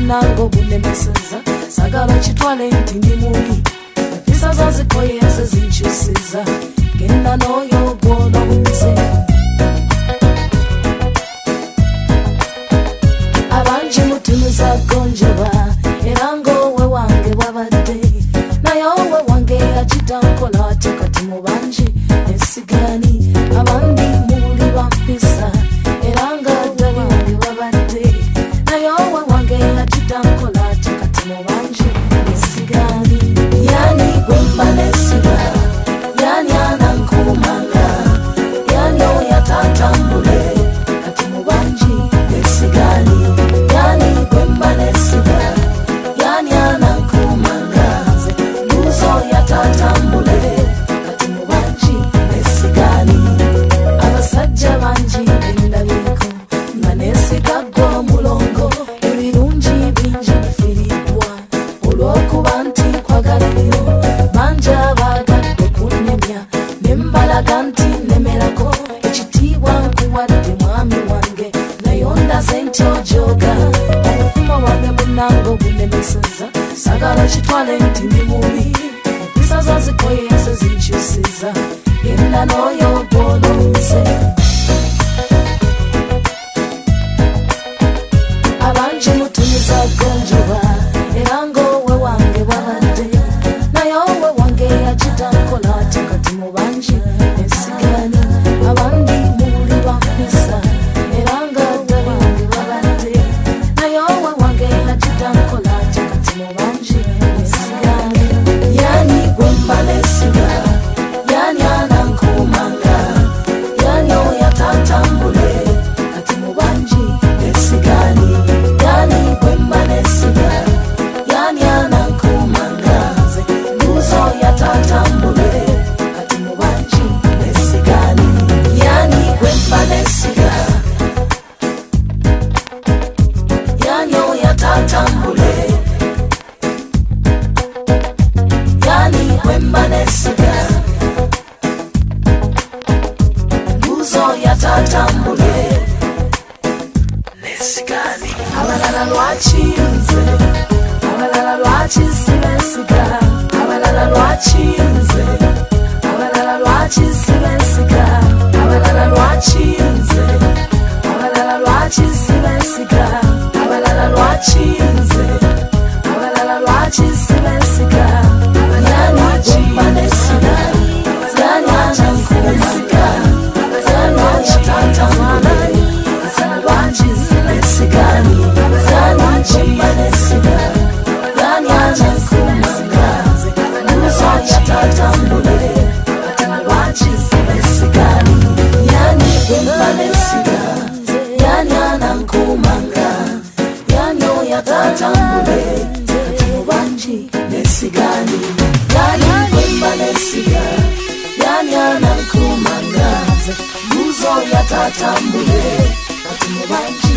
munango bunemeseza sagala kitwale nti ndi mubi empisa zazikoyenze zinkyusiza genda n'oyo gw'olonze abangi mutunuza gonjeba era ng'owe wange wabadde naye owe wange agitankola ate kati mu bangi ensigani abandi muli bampisa era nga ddali wange wabadde naye owe wange agitankola ate kati mu bangi ensigani yani gwemba nesiga yani anankumanga yani oyatatambule kati mu bangi ensigani yani gwemba nesiga yani anankumanga nuzo yatatambule kati mu bangi ensigani abasajja bangi bendabiko nga nesiga gwa mulongo ebirungi bingi bifiridwa olw'okuba nti kwagaliriro bangi abagadde kunnemya nembalaga nti nemerako ekitiibwa nkuwadde mwami wange naye ondaze nti ojoga obufumo bwange munango bunemeseza sagala kitwale nti ndi mubi empisa zazikoyenze zinkyusiza genda n'oyo gw'olonze abangi mutunuza gonjoba era ng'owe wange wabadde naye owe wange agitankola ate kati mu bangi ensigani abandi muli bampisa era nga ddali wange wabadde naye owe wange agitankola ate kati mu bangi ensigani yani gwemba nesiga yani anankumanga yani oyatatambule kati mu bangi ensigani yani gwemba nesiga yani anankumanga nuzo yatatambule kati mu bangi ensigani yani gwemba nesiga yani oyatatambule yani gwemba nesiga nuzo yatatambule nesigani abalala lwakinze abalala lwakisibesiga abalala lwakinze abalala lwakisibesiga abalala lwakinze abalala lwakisibesiga abalala lwakinze abalala lwakisibesiga yani gwemba nesiga yani anankumanga yani oyatatambule ensigani yani gwemba nesiga yani anankumanga nuzo yatatambule kati mu bangi ensigani yani gwemba nesiga yani anankumanga yani oyatatambule kati mu bangi ensigani yani gwemba nesiga yani anankumanga nuzo yatatambule kati mu bangi